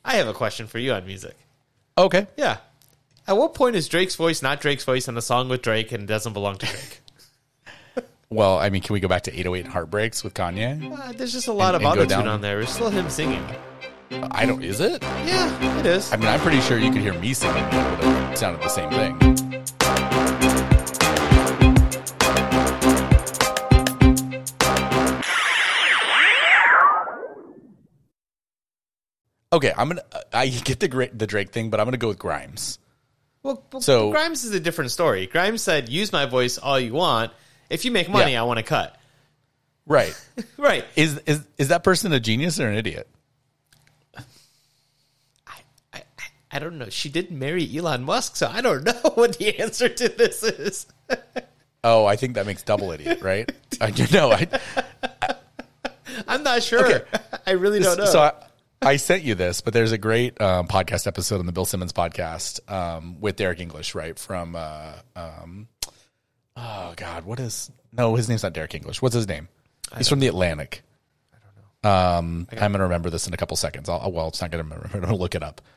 I have a question for you on music. Okay. Yeah. At what point is Drake's voice not Drake's voice in a song with Drake and doesn't belong to Drake? Well, I mean, can we go back to 808 Heartbreaks with Kanye? There's just a lot of and go autotune down- on there. It's still him singing. I don't. Is it? Yeah, it is. I mean, I'm pretty sure you could hear me singing. It would have sounded the same thing. Okay, I get the Drake thing, but I'm gonna go with Grimes. Well, So- Grimes is a different story. Grimes said, use my voice all you want. If you make money, Yeah. I want to cut. Right. Right. Is that person a genius or an idiot? I don't know. She did marry Elon Musk, so I don't know what the answer to this is. Oh, I think that makes double idiot, right? I'm not sure. Okay. I really don't know. So I sent you this, but there's a great podcast episode on the Bill Simmons podcast with Derek English, right? From oh God, his name's not Derek English. What's his name? He's from The Atlantic. I don't know. I'm gonna remember this in a couple seconds. It's not gonna remember. I'm gonna look it up.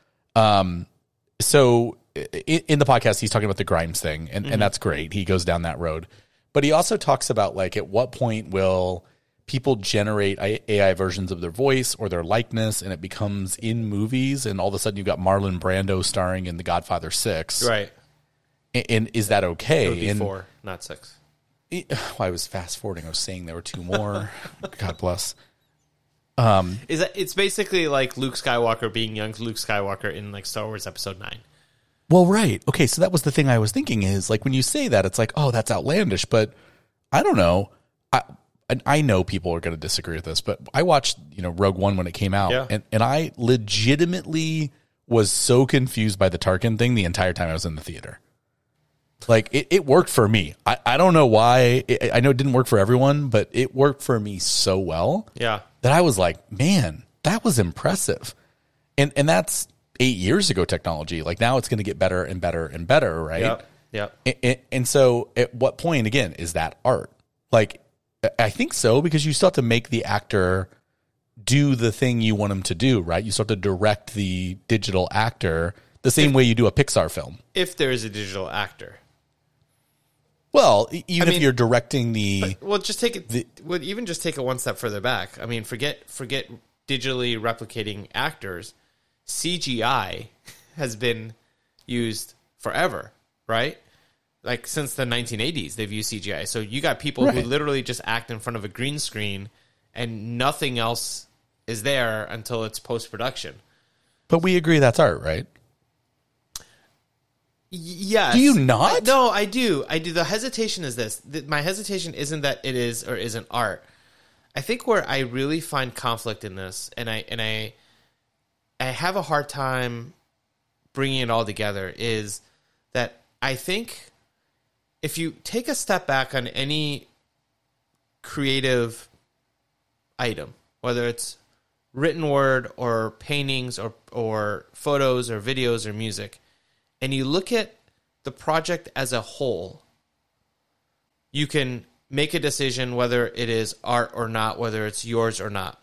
So in the podcast, he's talking about the Grimes thing, and that's great. He goes down that road, but he also talks about like at what point will people generate AI versions of their voice or their likeness, and it becomes in movies, and all of a sudden you've got Marlon Brando starring in The Godfather 6. Right. And is that okay? It would be 4, not 6. I was fast forwarding. I was saying there were 2 more. God bless. It's basically like Luke Skywalker being young Luke Skywalker in like Star Wars Episode 9. Well, right. Okay, so that was the thing I was thinking is like when you say that, it's like, oh, that's outlandish, but I don't know. I know people are going to disagree with this, but I watched, Rogue One when it came out, and I legitimately was so confused by the Tarkin thing the entire time I was in the theater. Like, it worked for me. I don't know why. I know it didn't work for everyone, but it worked for me so well that I was like, man, that was impressive. And that's 8 years ago technology. Like, now it's going to get better and better and better, right? Yep. And so at what point, again, is that art? Like, I think so, because you still have to make the actor do the thing you want him to do, right? You still have to direct the digital actor the same way you do a Pixar film. If there is a digital actor. Well, even if you're directing just take it. Even just take it one step further back. I mean, forget digitally replicating actors. CGI has been used forever, right? Like since the 1980s, they've used CGI. So you got people who literally just act in front of a green screen, and nothing else is there until it's post production. But we agree that's art, right? Yes. Do you not? No, I do. The hesitation is this. My hesitation isn't that it is or isn't art. I think where I really find conflict in this, and I have a hard time bringing it all together, is that I think if you take a step back on any creative item, whether it's written word or paintings or photos or videos or music, and you look at the project as a whole, you can make a decision whether it is art or not, whether it's yours or not.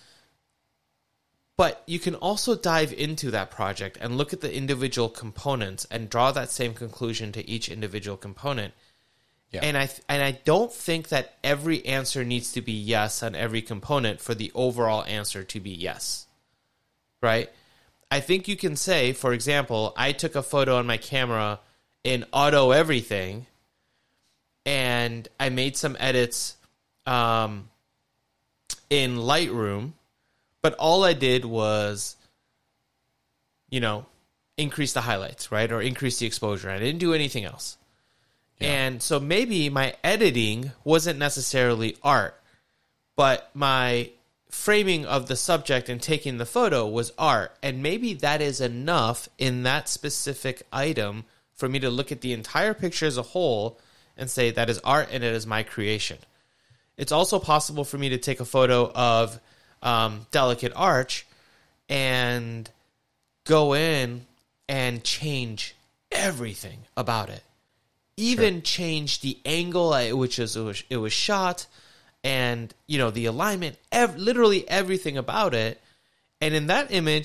But you can also dive into that project and look at the individual components and draw that same conclusion to each individual component. Yeah. And I don't think that every answer needs to be yes on every component for the overall answer to be yes. Right? I think you can say, for example, I took a photo on my camera in auto everything, and I made some edits in Lightroom, but all I did was, increase the highlights, right? Or increase the exposure. I didn't do anything else. Yeah. And so maybe my editing wasn't necessarily art, but my framing of the subject and taking the photo was art. And maybe that is enough in that specific item for me to look at the entire picture as a whole and say that is art and it is my creation. It's also possible for me to take a photo of Delicate Arch and go in and change everything about it. Even change the angle at which it was shot, and the alignment, literally everything about it. And in that image,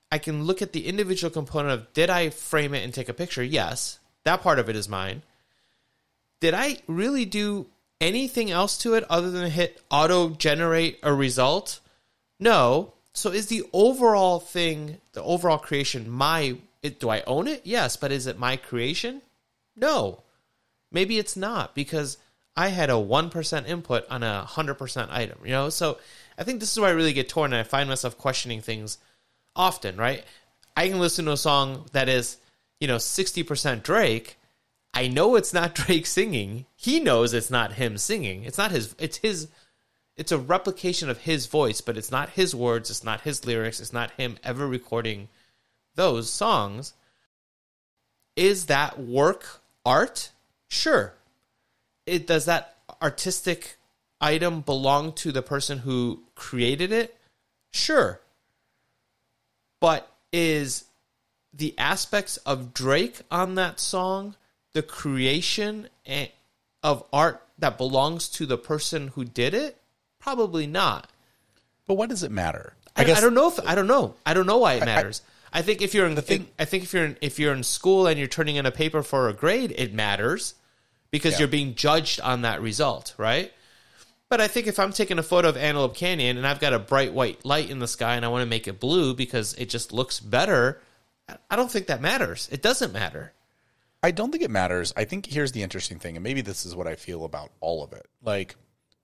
I can look at the individual component of, did I frame it and take a picture? Yes. That part of it is mine. Did I really do anything else to it other than hit auto-generate a result? No. So is the overall thing, the overall creation, do I own it? Yes. But is it my creation? No. Maybe it's not, because I had a 1% input on a 100% item, you know? So I think this is where I really get torn, and I find myself questioning things often, right? I can listen to a song that is, 60% Drake. I know it's not Drake singing. He knows it's not him singing. It's not his, it's a replication of his voice, but it's not his words, it's not his lyrics, it's not him ever recording those songs. Is that work art? Sure. Does that artistic item belong to the person who created it? Sure. But is the aspects of Drake on that song the creation of art that belongs to the person who did it? Probably not. But what does it matter? I don't know. I don't know why it matters. I think if you're if you're in school and you're turning in a paper for a grade, it matters because you're being judged on that result, right? But I think if I'm taking a photo of Antelope Canyon and I've got a bright white light in the sky and I want to make it blue because it just looks better, I don't think that matters. It doesn't matter. I don't think it matters. I think here's the interesting thing, and maybe this is what I feel about all of it. Like,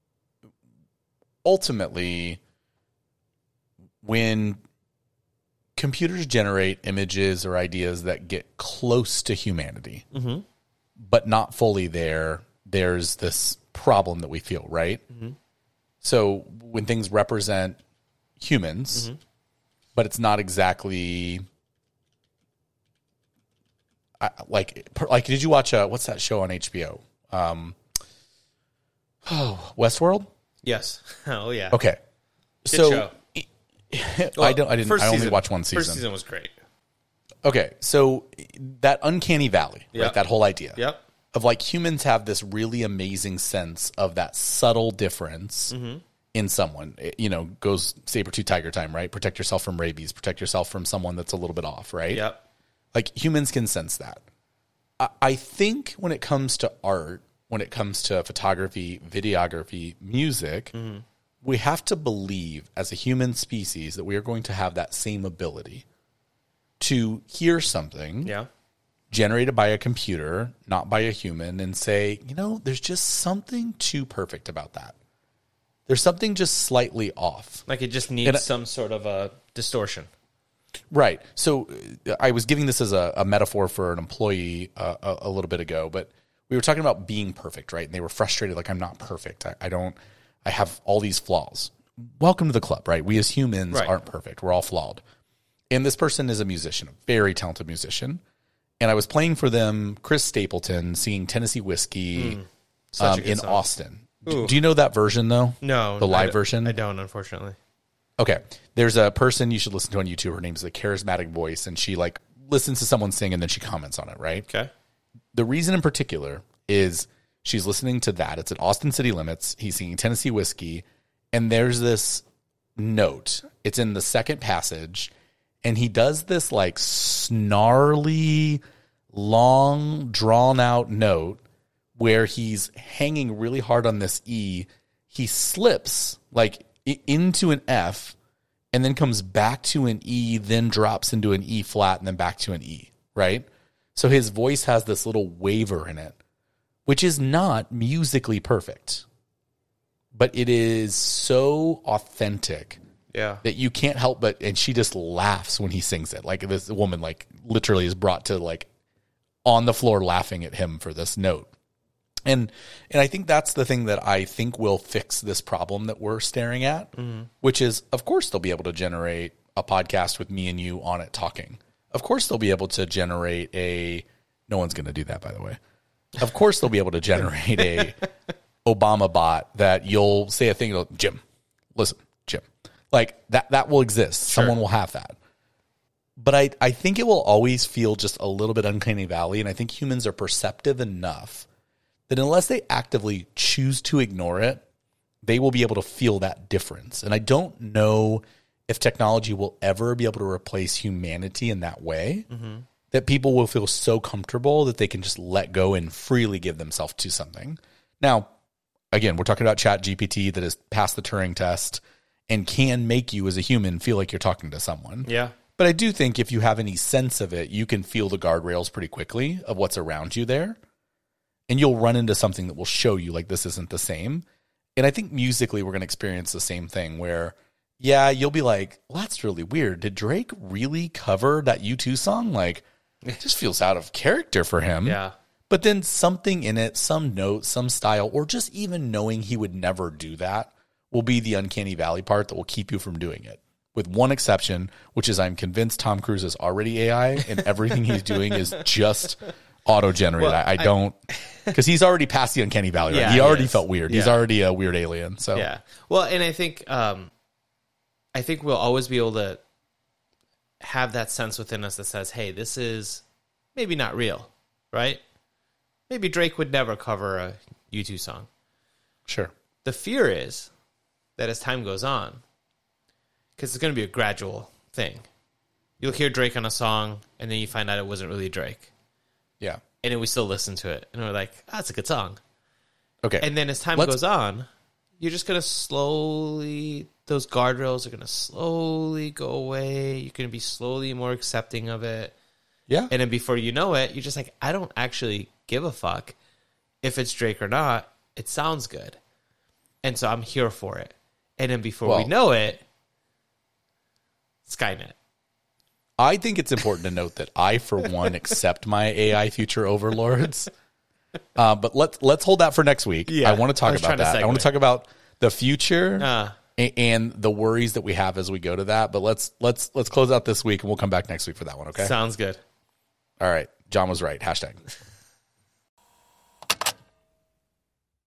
ultimately, when computers generate images or ideas that get close to humanity, but not fully there, there's this problem that we feel, right? So when things represent humans, but it's not exactly like did you watch what's that show on HBO? Westworld? Yes. Oh yeah. Okay. Good So show. I only watched one season. First season was great. Okay. So that uncanny valley, right? Yep. That whole idea. Yep. Of like humans have this really amazing sense of that subtle difference in someone. It, goes saber-tooth tiger time, right? Protect yourself from rabies. Protect yourself from someone that's a little bit off, right? Yep. Like humans can sense that. I think when it comes to art, when it comes to photography, videography, music, we have to believe as a human species that we are going to have that same ability to hear something. Yeah. Generated by a computer, not by a human, and say, there's just something too perfect about that. There's something just slightly off. Like it just needs some sort of a distortion. Right. So I was giving this as a metaphor for an employee a little bit ago, but we were talking about being perfect, right? And they were frustrated, like, I'm not perfect. I have all these flaws. Welcome to the club, right? We as humans aren't perfect. We're all flawed. And this person is a musician, a very talented musician. And I was playing for them Chris Stapleton singing Tennessee Whiskey in song. Austin. Do you know that version, though? No. The live version? I don't, unfortunately. Okay. There's a person you should listen to on YouTube. Her name's The Charismatic Voice, and she listens to someone sing and then she comments on it, right? Okay. The reason in particular is she's listening to that. It's at Austin City Limits. He's singing Tennessee Whiskey, and there's this note. It's in the second passage, and he does this snarly, long, drawn-out note where he's hanging really hard on this E. He slips into an F and then comes back to an E, then drops into an E flat and then back to an E, right? So his voice has this little waver in it, which is not musically perfect, but it is so authentic that you can't help but, and she just laughs when he sings it. Like this woman literally is brought to on the floor laughing at him for this note. And I think that's the thing that I think will fix this problem that we're staring at, which is, of course, they'll be able to generate a podcast with me and you on it talking. Of course, they'll be able to generate no one's going to do that, by the way. Of course, they'll be able to generate a Obama bot that you'll say a thing, Jim, listen, Jim. That will exist. Sure. Someone will have that. But I think it will always feel just a little bit uncanny valley, and I think humans are perceptive enough that unless they actively choose to ignore it, they will be able to feel that difference. And I don't know if technology will ever be able to replace humanity in that way, that people will feel so comfortable that they can just let go and freely give themselves to something. Now, again, we're talking about ChatGPT that has passed the Turing test and can make you as a human feel like you're talking to someone. Yeah. But I do think if you have any sense of it, you can feel the guardrails pretty quickly of what's around you there. And you'll run into something that will show you like this isn't the same. And I think musically we're going to experience the same thing where, yeah, you'll be like, well, that's really weird. Did Drake really cover that U2 song? Like, it just feels out of character for him. Yeah. But then something in it, some note, some style, or just even knowing he would never do that will be the uncanny valley part that will keep you from doing it. With one exception, which is I'm convinced Tom Cruise is already AI and everything he's doing is just auto-generated. Well, I don't, because he's already past the uncanny valley. Right? Yeah, He already is. felt weird. Yeah. He's already a weird alien. So Yeah. Well, and I think we'll always be able to have that sense within us that says, hey, this is maybe not real, right? Maybe Drake would never cover a U2 song. Sure. The fear is that as time goes on, because it's going to be a gradual thing, you'll hear Drake on a song, and then you find out it wasn't really Drake. Yeah. And then we still listen to it, and we're like, that's a good song. Okay. And then as time goes on, you're just going to slowly, those guardrails are going to slowly go away. You're going to be slowly more accepting of it. Yeah. And then before you know it, you're just like, I don't actually give a fuck if it's Drake or not. It sounds good. And so I'm here for it. And then before we know it, Skynet. I think it's important to note that I, for one, accept my AI future overlords. But let's hold that for next week. Yeah, I want to talk about that. I want to talk about the future and the worries that we have as we go to that. But let's close out this week, and we'll come back next week for that one. Okay. Sounds good. All right. John was right. Hashtag.